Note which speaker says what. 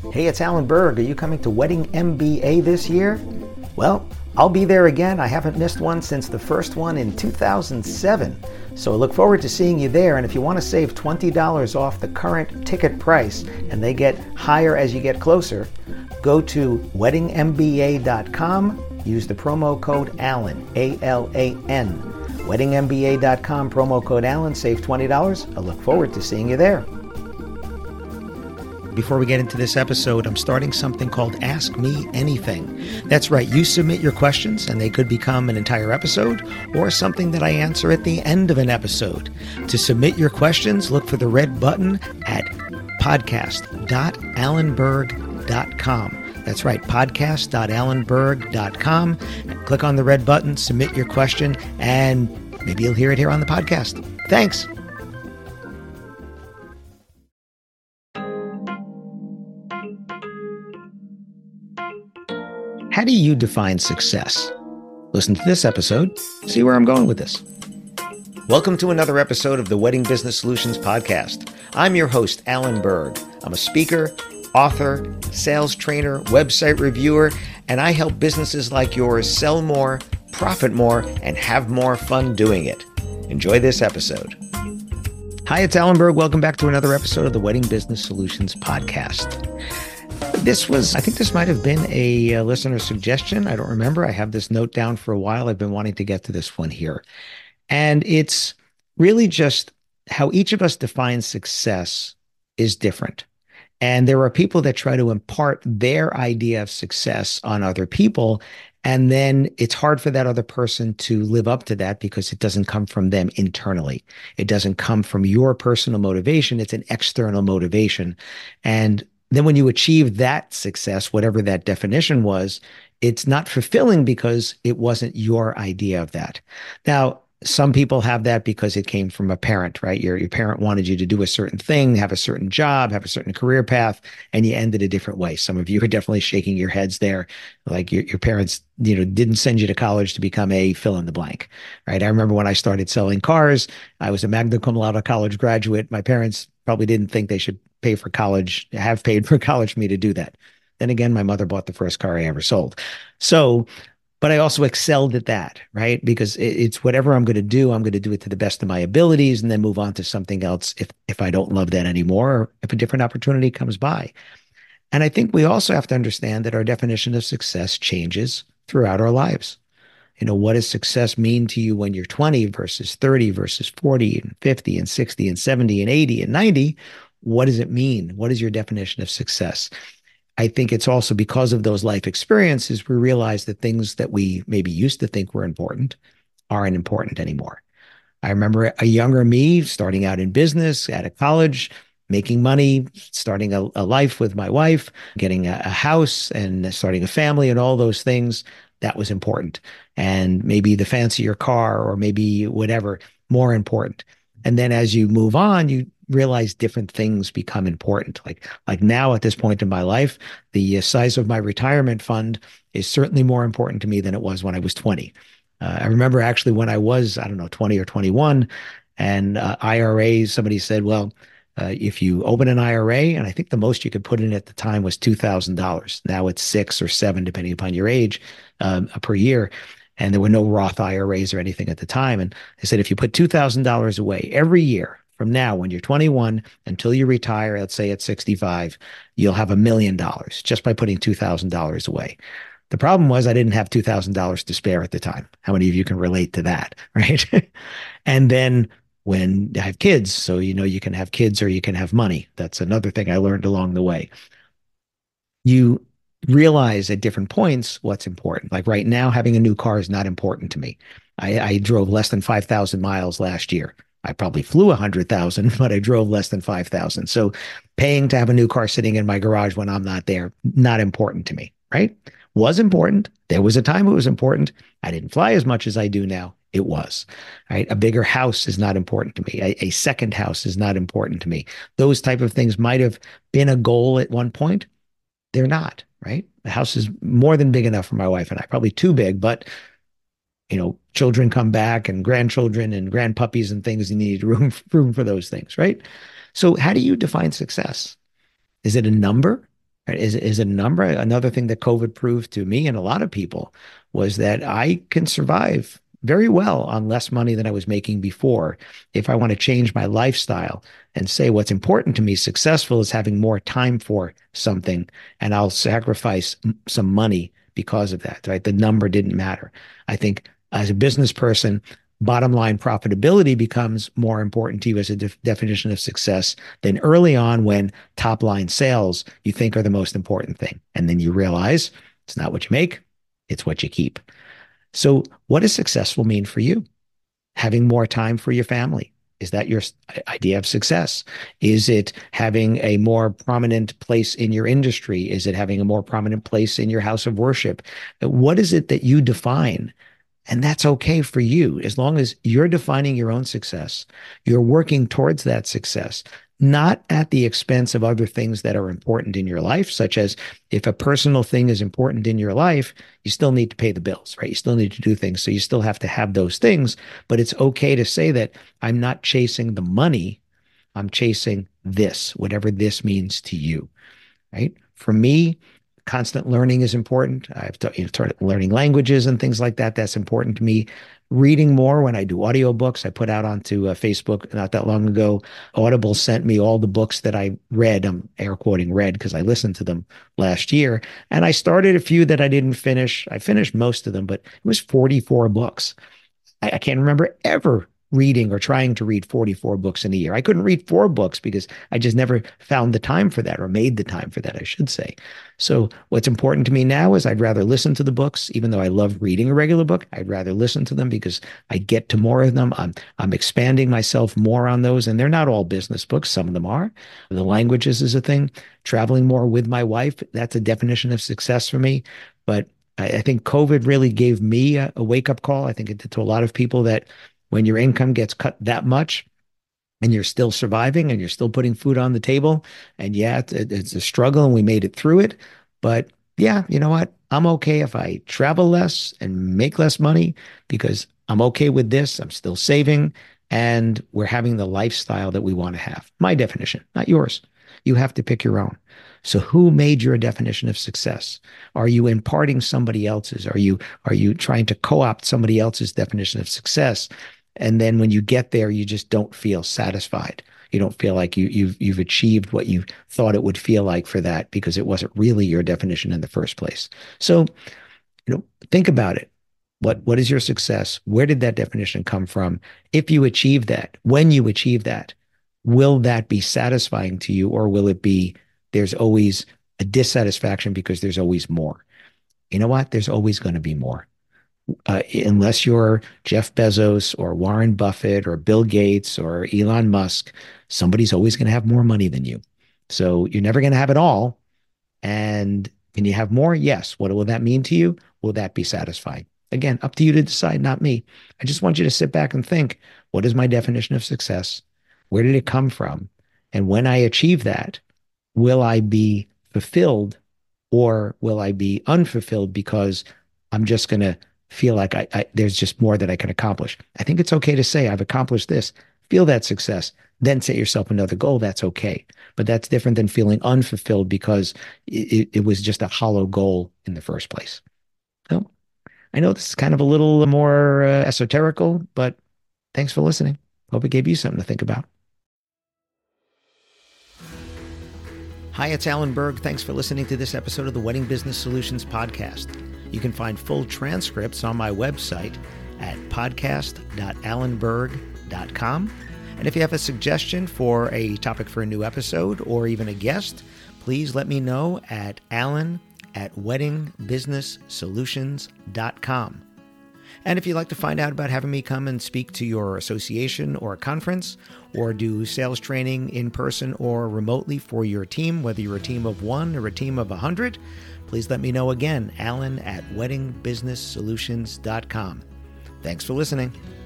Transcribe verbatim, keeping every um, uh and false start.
Speaker 1: Hey, it's Alan Berg. Are you coming to Wedding M B A this year? Well, I'll be there again. I haven't missed one since the first one in two thousand seven. So I look forward to seeing you there. And if you want to save twenty dollars off the current ticket price, and they get higher as you get closer, go to wedding m b a dot com. Use the promo code Alan, A L A N. wedding m b a dot com, promo code Alan, save twenty dollars. I look forward to seeing you there. Before we get into this episode, I'm starting something called Ask Me Anything. That's right, you submit your questions and they could become an entire episode or something that I answer at the end of an episode. To submit your questions, look for the red button at podcast dot alan berg dot com. That's right, podcast dot alan berg dot com. Click on the red button, submit your question, and maybe you'll hear it here on the podcast. Thanks. How do you define success? Listen to this episode, see where I'm going with this. Welcome to another episode of the Wedding Business Solutions Podcast. I'm your host, Alan Berg. I'm a speaker, author, sales trainer, website reviewer, and I help businesses like yours sell more, profit more, and have more fun doing it. Enjoy this episode. Hi, it's Alan Berg. Welcome back to another episode of the Wedding Business Solutions Podcast. This was, I think this might have been a, a listener suggestion. I don't remember. I have this note down for a while. I've been wanting to get to this one here. And it's really just how each of us defines success is different. And there are people that try to impart their idea of success on other people. And then it's hard for that other person to live up to that because it doesn't come from them internally. It doesn't come from your personal motivation. It's an external motivation. And then when you achieve that success, whatever that definition was, it's not fulfilling because it wasn't your idea of that. Now, some people have that because it came from a parent, right? Your, your parent wanted you to do a certain thing, have a certain job, have a certain career path, and you ended a different way. Some of you are definitely shaking your heads there. Like your, your parents, you know, didn't send you to college to become a fill in the blank, right? I remember when I started selling cars, I was a magna cum laude college graduate. My parents probably didn't think they should pay for college, have paid for college for me to do that. Then again, my mother bought the first car I ever sold. So, but I also excelled at that, right? Because it's whatever I'm going to do, I'm going to do it to the best of my abilities and then move on to something else if, if I don't love that anymore, or if a different opportunity comes by. And I think we also have to understand that our definition of success changes throughout our lives. You know, what does success mean to you when you're twenty versus thirty versus forty and fifty and sixty and seventy and eighty and ninety? What does it mean? What is your definition of success? I think it's also because of those life experiences, we realize that things that we maybe used to think were important aren't important anymore. I remember a younger me starting out in business, out of college, making money, starting a, a life with my wife, getting a, a house and starting a family and all those things. That was important. And maybe the fancier car or maybe whatever, more important. And then as you move on, you realize different things become important. Like, like now at this point in my life, the size of my retirement fund is certainly more important to me than it was when I was twenty. Uh, I remember actually when I was, I don't know, twenty or twenty-one, and uh, I R As, somebody said, well, uh, if you open an I R A, and I think the most you could put in at the time was two thousand dollars. Now it's six or seven, depending upon your age, um, per year. And there were no Roth I R As or anything at the time. And they said, if you put two thousand dollars away every year from now, when you're twenty-one until you retire, let's say at sixty-five, you'll have a million dollars just by putting two thousand dollars away. The problem was I didn't have two thousand dollars to spare at the time. How many of you can relate to that, right? And then when I have kids, so you know you can have kids or you can have money. That's another thing I learned along the way. You realize at different points what's important. Like right now, having a new car is not important to me. I, I drove less than five thousand miles last year. I probably flew one hundred thousand, but I drove less than five thousand. So paying to have a new car sitting in my garage when I'm not there, not important to me, right? Was important. There was a time it was important. I didn't fly as much as I do now. It was, right? A bigger house is not important to me. A, a second house is not important to me. Those type of things might have been a goal at one point. They're not, right? The house is more than big enough for my wife and I, probably too big, but you know, children come back and grandchildren and grandpuppies and things, you need room, room for those things, right? So how do you define success? Is it a number? Right? Is, is it a number? Another thing that COVID proved to me and a lot of people was that I can survive very well on less money than I was making before. If I want to change my lifestyle and say what's important to me, successful is having more time for something, and I'll sacrifice some money because of that, right? The number didn't matter. I think as a business person, bottom line profitability becomes more important to you as a def- definition of success than early on when top line sales you think are the most important thing. And then you realize it's not what you make, it's what you keep. So what does successful mean for you? Having more time for your family. Is that your idea of success? Is it having a more prominent place in your industry? Is it having a more prominent place in your house of worship? What is it that you define? And that's okay for you, as long as you're defining your own success. You're working towards that success, not at the expense of other things that are important in your life, such as if a personal thing is important in your life, you still need to pay the bills, right? You still need to do things. So you still have to have those things, but it's okay to say that I'm not chasing the money. I'm chasing this, whatever this means to you, right? For me, constant learning is important. I've t- you know, started learning languages and things like that. That's important to me. Reading more when I do audiobooks. I put out onto uh, Facebook not that long ago. Audible sent me all the books that I read. I'm air quoting read because I listened to them last year. And I started a few that I didn't finish. I finished most of them, but it was forty-four books. I, I can't remember ever reading or trying to read forty-four books in a year. I couldn't read four books because I just never found the time for that, or made the time for that, I should say. So what's important to me now is I'd rather listen to the books, even though I love reading a regular book. I'd rather listen to them because I get to more of them. I'm, I'm expanding myself more on those, and they're not all business books. Some of them are. The languages is a thing. Traveling more with my wife, that's a definition of success for me. But I, I think COVID really gave me a, a wake-up call. I think it did to a lot of people, that when your income gets cut that much and you're still surviving and you're still putting food on the table, and yeah, it's, it's a struggle and we made it through it. But yeah, you know what? I'm okay if I travel less and make less money because I'm okay with this. I'm still saving and we're having the lifestyle that we want to have. My definition, not yours. You have to pick your own. So who made your definition of success? Are you imparting somebody else's? Are you, are you trying to co-opt somebody else's definition of success? And then when you get there, you just don't feel satisfied. You don't feel like you, you've, you've achieved what you thought it would feel like for that, because it wasn't really your definition in the first place. So, you know, think about it. What, what is your success? Where did that definition come from? If you achieve that, when you achieve that, will that be satisfying to you, or will it be there's always a dissatisfaction because there's always more? You know what? There's always going to be more. Uh, unless you're Jeff Bezos or Warren Buffett or Bill Gates or Elon Musk, somebody's always going to have more money than you. So you're never going to have it all. And can you have more? Yes. What will that mean to you? Will that be satisfying? Again, up to you to decide, not me. I just want you to sit back and think, what is my definition of success? Where did it come from? And when I achieve that, will I be fulfilled, or will I be unfulfilled because I'm just going to feel like I, I there's just more that I can accomplish? I think it's okay to say I've accomplished this, feel that success, then set yourself another goal. That's okay. But that's different than feeling unfulfilled because it, it was just a hollow goal in the first place. So I know this is kind of a little more uh, esoterical, but thanks for listening. Hope it gave you something to think about. Hi, it's Alan Berg. Thanks for listening to this episode of the Wedding Business Solutions Podcast. You can find full transcripts on my website at podcast dot alan berg dot com. And if you have a suggestion for a topic for a new episode or even a guest, please let me know at alan at wedding business solutions dot com. And if you'd like to find out about having me come and speak to your association or a conference, or do sales training in person or remotely for your team, whether you're a team of one or a team of a hundred, please let me know again, alan at wedding business solutions dot com. Thanks for listening.